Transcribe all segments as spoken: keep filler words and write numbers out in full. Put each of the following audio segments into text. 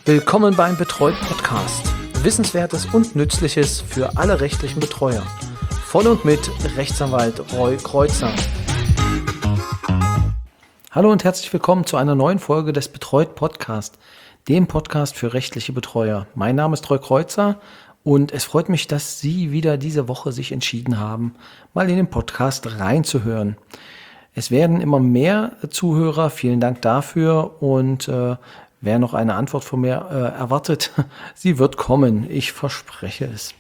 Willkommen beim Betreut Podcast. Wissenswertes und Nützliches für alle rechtlichen Betreuer. Von und mit Rechtsanwalt Roy Kreuzer. Hallo und herzlich willkommen zu einer neuen Folge des Betreut Podcast, dem Podcast für rechtliche Betreuer. Mein Name ist Roy Kreuzer und es freut mich, dass Sie wieder diese Woche sich entschieden haben, mal in den Podcast reinzuhören. Es werden immer mehr Zuhörer, vielen Dank dafür, und äh, wer noch eine Antwort von mir äh, erwartet, sie wird kommen, ich verspreche es.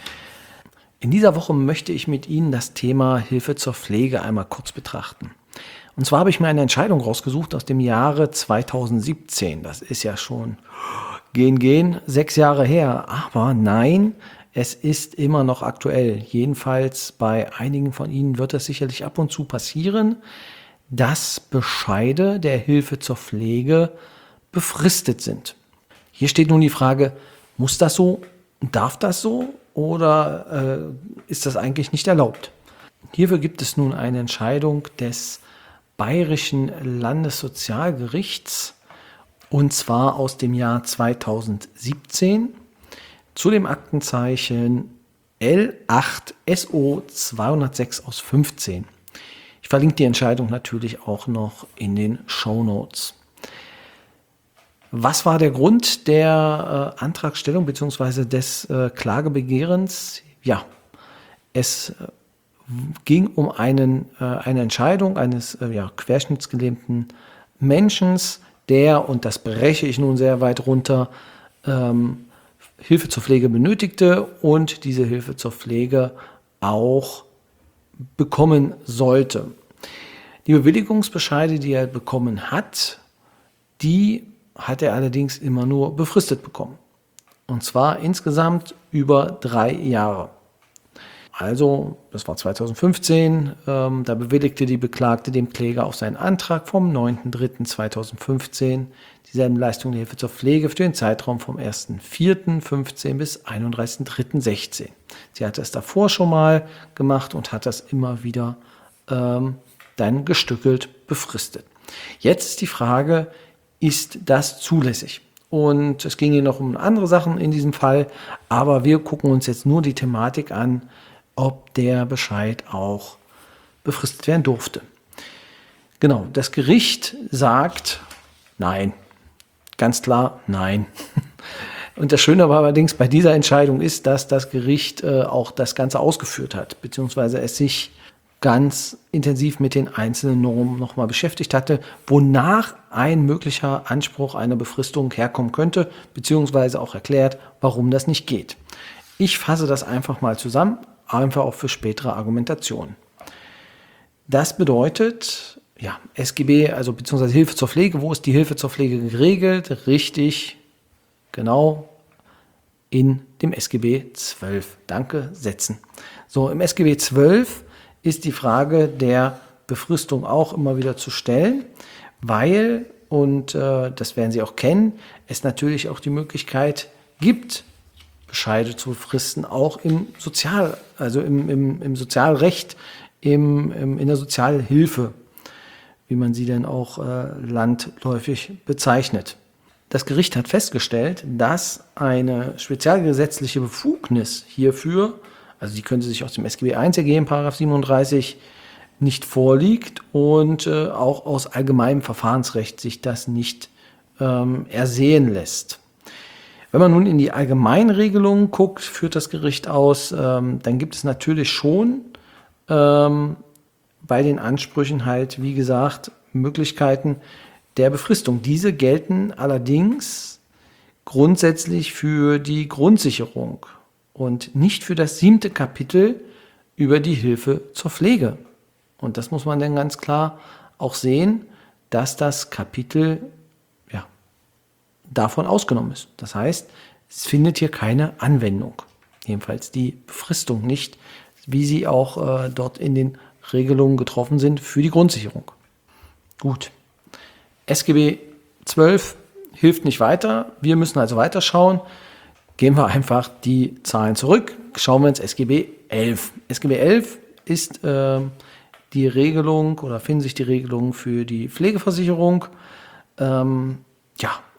In dieser Woche möchte ich mit Ihnen das Thema Hilfe zur Pflege einmal kurz betrachten. Und zwar habe ich mir eine Entscheidung rausgesucht aus dem Jahre zweitausendsiebzehn. Das ist ja schon gehen, gehen, sechs Jahre her. Aber nein, es ist immer noch aktuell. Jedenfalls bei einigen von Ihnen wird es sicherlich ab und zu passieren, dass Bescheide der Hilfe zur Pflege befristet sind. Hier steht nun die Frage, muss das so, darf das so oder äh, ist das eigentlich nicht erlaubt? Hierfür gibt es nun eine Entscheidung des Bayerischen Landessozialgerichts, und zwar aus dem Jahr zweitausendsiebzehn zu dem Aktenzeichen L acht S O zweihundertsechs aus fünfzehn. Ich verlinke die Entscheidung natürlich auch noch in den Shownotes. Was war der Grund der äh, Antragstellung bzw. des äh, Klagebegehrens? Ja, es äh, ging um einen, äh, eine Entscheidung eines äh, ja, querschnittsgelähmten Menschen, der, und das breche ich nun sehr weit runter, ähm, Hilfe zur Pflege benötigte und diese Hilfe zur Pflege auch bekommen sollte. Die Bewilligungsbescheide, die er bekommen hat, die hat er allerdings immer nur befristet bekommen. Und zwar insgesamt über drei Jahre. Also, das war zweitausendfünfzehn, ähm, da bewilligte die Beklagte dem Kläger auf seinen Antrag vom neunten dritten zweitausendfünfzehn dieselben Leistungen der Hilfe zur Pflege für den Zeitraum vom ersten vierten fünfzehn bis einunddreißigsten dritten sechzehn. Sie hatte es davor schon mal gemacht und hat das immer wieder ähm, dann gestückelt befristet. Jetzt ist die Frage, ist das zulässig? Und es ging hier noch um andere Sachen in diesem Fall, aber wir gucken uns jetzt nur die Thematik an, ob der Bescheid auch befristet werden durfte. Genau, das Gericht sagt nein. Ganz klar nein. Und das Schöne aber allerdings bei dieser Entscheidung ist, dass das Gericht äh, auch das Ganze ausgeführt hat, beziehungsweise es sich ganz intensiv mit den einzelnen Normen nochmal beschäftigt hatte, wonach ein möglicher Anspruch einer Befristung herkommen könnte, beziehungsweise auch erklärt, warum das nicht geht. Ich fasse das einfach mal zusammen, einfach auch für spätere Argumentationen. Das bedeutet, ja, S G B, also beziehungsweise Hilfe zur Pflege, wo ist die Hilfe zur Pflege geregelt? Richtig, genau, in dem S G B zwölf. Danke, setzen. So, im S G B zwölf ist die Frage der Befristung auch immer wieder zu stellen, weil, und äh, das werden Sie auch kennen, es natürlich auch die Möglichkeit gibt, Bescheide zu befristen, auch im Sozial, also im, im, im Sozialrecht, im, im, in der Sozialhilfe, wie man sie denn auch äh, landläufig bezeichnet. Das Gericht hat festgestellt, dass eine spezialgesetzliche Befugnis hierfür, also die könnte sich aus dem S G B eins ergeben, Paragraph siebenunddreißig, nicht vorliegt und äh, auch aus allgemeinem Verfahrensrecht sich das nicht ähm, ersehen lässt. Wenn man nun in die Allgemeinregelungen guckt, führt das Gericht aus, ähm, dann gibt es natürlich schon ähm, bei den Ansprüchen halt, wie gesagt, Möglichkeiten der Befristung. Diese gelten allerdings grundsätzlich für die Grundsicherung und nicht für das siebte Kapitel über die Hilfe zur Pflege. Und das muss man dann ganz klar auch sehen, dass das Kapitel ja, davon ausgenommen ist. Das heißt, es findet hier keine Anwendung. Jedenfalls die Befristung nicht, wie sie auch äh, dort in den Regelungen getroffen sind für die Grundsicherung. Gut. S G B zwölf hilft nicht weiter. Wir müssen also weiterschauen. Gehen wir einfach die Zahlen zurück. Schauen wir ins S G B elf. S G B elf ist äh, die Regelung oder finden sich die Regelungen für die Pflegeversicherung. Ähm, ja,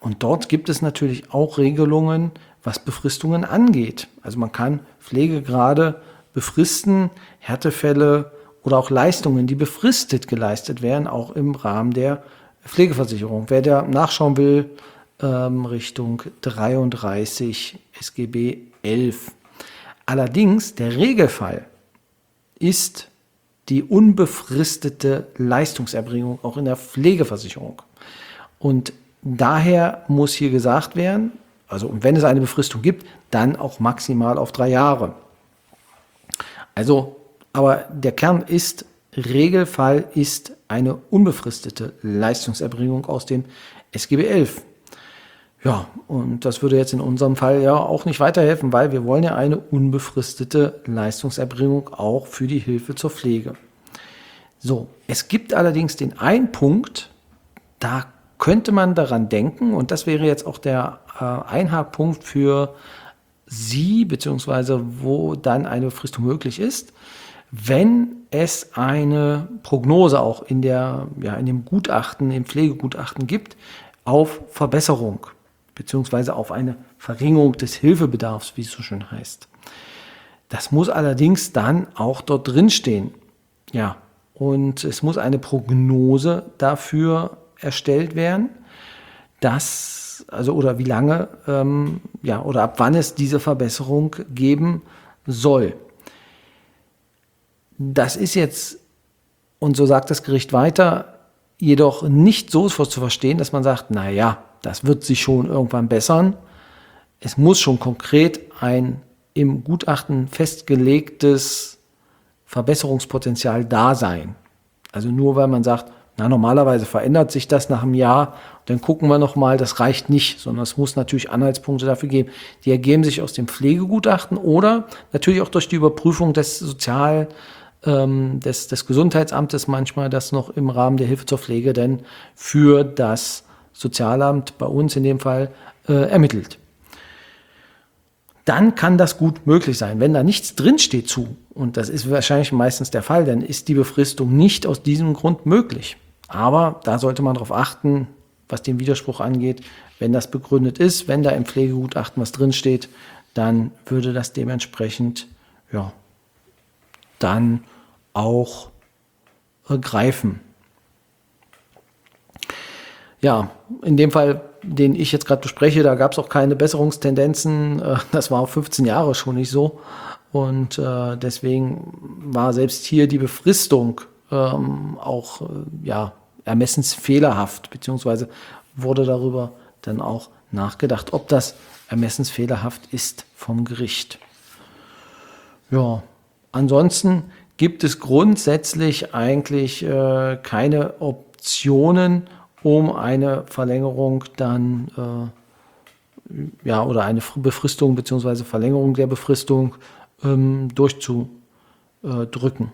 und dort gibt es natürlich auch Regelungen, was Befristungen angeht. Also man kann Pflegegrade befristen, Härtefälle oder auch Leistungen, die befristet geleistet werden, auch im Rahmen der Pflegeversicherung. Wer da nachschauen will, ähm, Richtung dreiunddreißig S G B elf. Allerdings, der Regelfall ist die unbefristete Leistungserbringung auch in der Pflegeversicherung. Und daher muss hier gesagt werden, also und wenn es eine Befristung gibt, dann auch maximal auf drei Jahre. Also, aber der Kern ist, Regelfall ist eine unbefristete Leistungserbringung aus dem S G B elf. Ja, und das würde jetzt in unserem Fall ja auch nicht weiterhelfen, weil wir wollen ja eine unbefristete Leistungserbringung auch für die Hilfe zur Pflege. So, es gibt allerdings den einen Punkt, da könnte man daran denken, und das wäre jetzt auch der äh, Einhaken für Sie, beziehungsweise wo dann eine Befristung möglich ist, wenn es eine Prognose auch in, der, ja, in dem Gutachten, im Pflegegutachten gibt, auf Verbesserung, beziehungsweise auf eine Verringerung des Hilfebedarfs, wie es so schön heißt. Das muss allerdings dann auch dort drin stehen. Ja, und es muss eine Prognose dafür erstellt werden, dass, also oder wie lange, ähm, ja, oder ab wann es diese Verbesserung geben soll. Das ist jetzt, und so sagt das Gericht weiter, jedoch nicht so zu verstehen, dass man sagt, naja, das wird sich schon irgendwann bessern. Es muss schon konkret ein im Gutachten festgelegtes Verbesserungspotenzial da sein. Also nur weil man sagt, na, normalerweise verändert sich das nach einem Jahr, dann gucken wir nochmal, das reicht nicht, sondern es muss natürlich Anhaltspunkte dafür geben. Die ergeben sich aus dem Pflegegutachten oder natürlich auch durch die Überprüfung des Sozial- ähm, des, des Gesundheitsamtes manchmal, das noch im Rahmen der Hilfe zur Pflege denn für das Sozialamt, bei uns in dem Fall, äh, ermittelt. Dann kann das gut möglich sein. Wenn da nichts drinsteht zu, und das ist wahrscheinlich meistens der Fall, dann ist die Befristung nicht aus diesem Grund möglich. Aber da sollte man darauf achten, was den Widerspruch angeht. Wenn das begründet ist, wenn da im Pflegegutachten was drinsteht, dann würde das dementsprechend ja, dann auch äh, greifen. Ja, in dem Fall, den ich jetzt gerade bespreche, da gab es auch keine Besserungstendenzen. Das war auf fünfzehn Jahre schon nicht so. Und äh, deswegen war selbst hier die Befristung ähm, auch äh, ja, ermessensfehlerhaft, beziehungsweise wurde darüber dann auch nachgedacht, ob das ermessensfehlerhaft ist vom Gericht. Ja, ansonsten gibt es grundsätzlich eigentlich äh, keine Optionen, um eine Verlängerung dann, äh, ja, oder eine Befristung bzw. Verlängerung der Befristung ähm, durchzudrücken.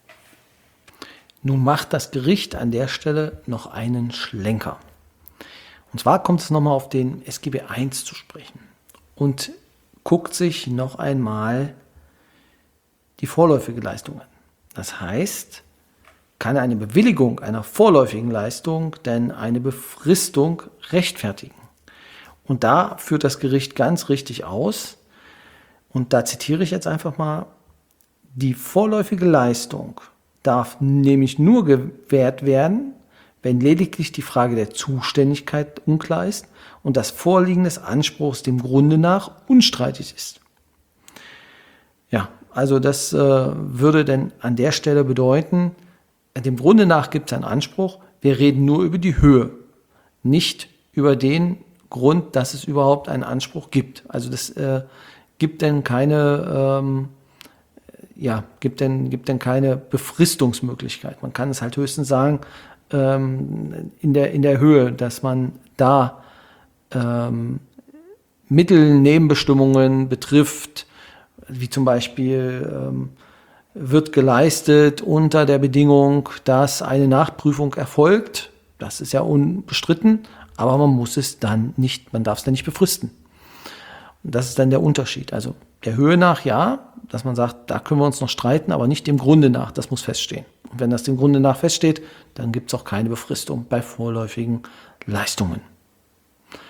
Nun macht das Gericht an der Stelle noch einen Schlenker. Und zwar kommt es nochmal auf den S G B eins zu sprechen und guckt sich noch einmal die vorläufige Leistung an. Das heißt, kann eine Bewilligung einer vorläufigen Leistung denn eine Befristung rechtfertigen? Und da führt das Gericht ganz richtig aus, und da zitiere ich jetzt einfach mal, die vorläufige Leistung darf nämlich nur gewährt werden, wenn lediglich die Frage der Zuständigkeit unklar ist und das Vorliegen des Anspruchs dem Grunde nach unstreitig ist. Ja, also das äh, würde denn an der Stelle bedeuten, dem Grunde nach gibt es einen Anspruch, wir reden nur über die Höhe, nicht über den Grund, dass es überhaupt einen Anspruch gibt. Also das äh, gibt denn keine, ähm, ja, gibt denn, gibt denn keine Befristungsmöglichkeit. Man kann es halt höchstens sagen, ähm, in der, in der Höhe, dass man da ähm, Mittelnebenbestimmungen betrifft, wie zum Beispiel ähm, wird geleistet unter der Bedingung, dass eine Nachprüfung erfolgt. Das ist ja unbestritten, aber man muss es dann nicht, man darf es dann nicht befristen. Und das ist dann der Unterschied. Also der Höhe nach ja, dass man sagt, da können wir uns noch streiten, aber nicht dem Grunde nach, das muss feststehen. Und wenn das dem Grunde nach feststeht, dann gibt es auch keine Befristung bei vorläufigen Leistungen.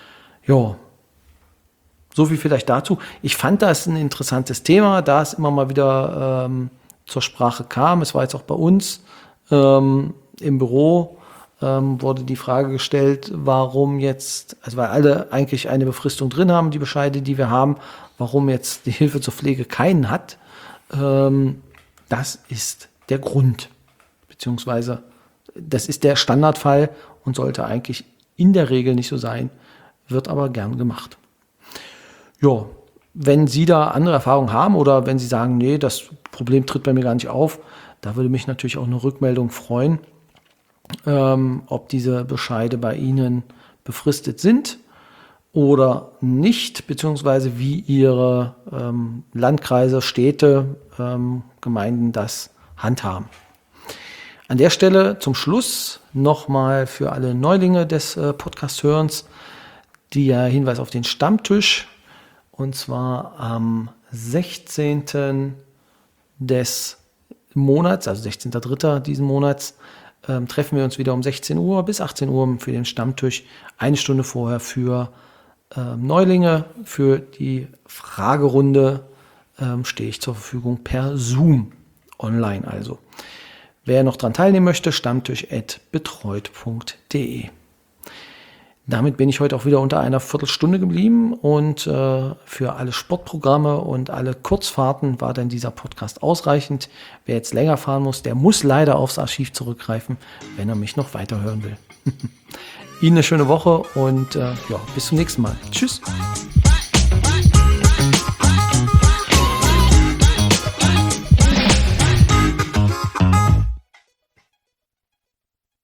Ja, so viel vielleicht dazu. Ich fand das ein interessantes Thema, da es immer mal wieder ähm, zur Sprache kam. Es war jetzt auch bei uns ähm, im Büro, ähm, wurde die Frage gestellt, warum jetzt, also weil alle eigentlich eine Befristung drin haben, die Bescheide, die wir haben, warum jetzt die Hilfe zur Pflege keinen hat. Ähm, das ist der Grund, beziehungsweise das ist der Standardfall und sollte eigentlich in der Regel nicht so sein, wird aber gern gemacht. Ja, wenn Sie da andere Erfahrungen haben oder wenn Sie sagen, nee, das Problem tritt bei mir gar nicht auf, da würde mich natürlich auch eine Rückmeldung freuen, ähm, ob diese Bescheide bei Ihnen befristet sind oder nicht, beziehungsweise wie Ihre ähm, Landkreise, Städte, ähm, Gemeinden das handhaben. An der Stelle zum Schluss nochmal für alle Neulinge des äh, Podcast-Hörens der Hinweis auf den Stammtisch. Und zwar am sechzehnten des Monats, also sechzehnten dritten diesen Monats, ähm, treffen wir uns wieder um sechzehn Uhr bis achtzehn Uhr für den Stammtisch. Eine Stunde vorher für ähm, Neulinge, für die Fragerunde ähm, stehe ich zur Verfügung per Zoom online also. Wer noch daran teilnehmen möchte, stammtisch at betreut punkt de. Damit bin ich heute auch wieder unter einer Viertelstunde geblieben und äh, für alle Sportprogramme und alle Kurzfahrten war dann dieser Podcast ausreichend. Wer jetzt länger fahren muss, der muss leider aufs Archiv zurückgreifen, wenn er mich noch weiterhören will. Ihnen eine schöne Woche und äh, ja, bis zum nächsten Mal. Tschüss.